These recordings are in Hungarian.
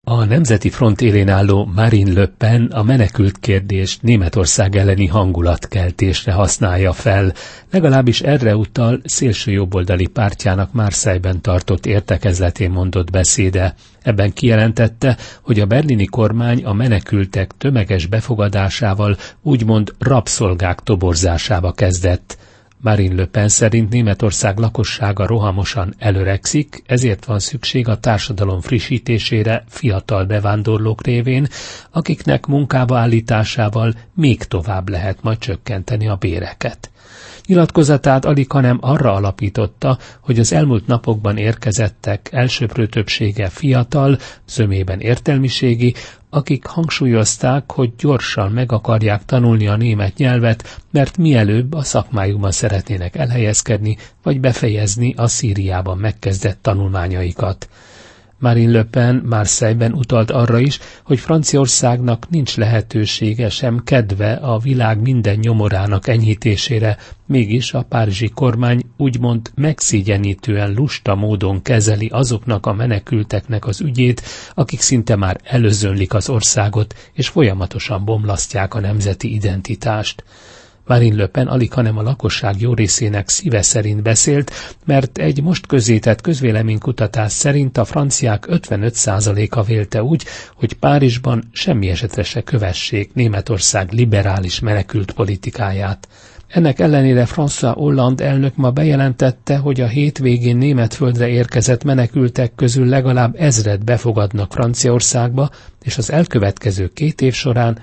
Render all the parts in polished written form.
A Nemzeti Front élén álló Marine Le Pen a menekült kérdést Németország elleni hangulatkeltésre használja fel, legalábbis erre utal szélsőjobboldali pártjának Marseille-ben tartott értekezletén mondott beszéde. Ebben kijelentette, hogy a berlini kormány a menekültek tömeges befogadásával úgymond rabszolgák toborzásába kezdett. Marine Le Pen szerint Németország lakossága rohamosan előregszik, ezért van szükség a társadalom frissítésére fiatal bevándorlók révén, akiknek munkába állításával még tovább lehet majd csökkenteni a béreket. Nyilatkozatát alighanem arra alapította, hogy az elmúlt napokban érkezettek elsöprő többsége fiatal, zömében értelmiségi, akik hangsúlyozták, hogy gyorsan meg akarják tanulni a német nyelvet, mert mielőbb a szakmájukban szeretnének elhelyezkedni, vagy befejezni a Szíriában megkezdett tanulmányaikat. Marine Le Pen Marseille-ben utalt arra is, hogy Franciaországnak nincs lehetősége sem kedve a világ minden nyomorának enyhítésére, mégis a párizsi kormány úgymond megszégyenítően lusta módon kezeli azoknak a menekülteknek az ügyét, akik szinte már előzönlik az országot, és folyamatosan bomlasztják a nemzeti identitást. Marine Le Pen alighanem a lakosság jó részének szíve szerint beszélt, mert egy most közzétett közvéleménykutatás szerint a franciák 55%-a vélte úgy, hogy Párizsban semmi esetre se kövessék Németország liberális menekült politikáját. Ennek ellenére François Hollande elnök ma bejelentette, hogy a hétvégén német földre érkezett menekültek közül legalább 1000 befogadnak Franciaországba, és az elkövetkező 2 év során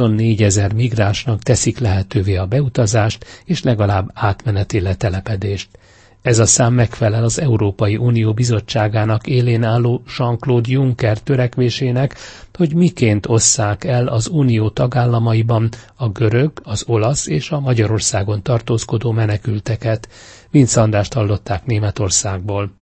24 000 migránsnak teszik lehetővé a beutazást és legalább átmeneti letelepedést. Ez a szám megfelel az Európai Unió Bizottságának élén álló Jean-Claude Juncker törekvésének, hogy miként osszák el az Unió tagállamaiban a görög, az olasz és a Magyarországon tartózkodó menekülteket. Vince Andrást hallották Németországból.